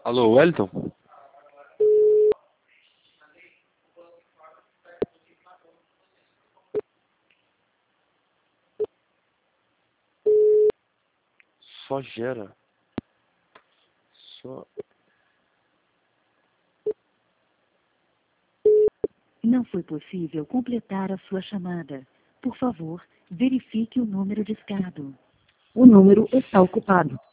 Alô, Wellington? Só gera. Só... Não foi possível completar a sua chamada. Por favor, verifique o número discado. O número está ocupado.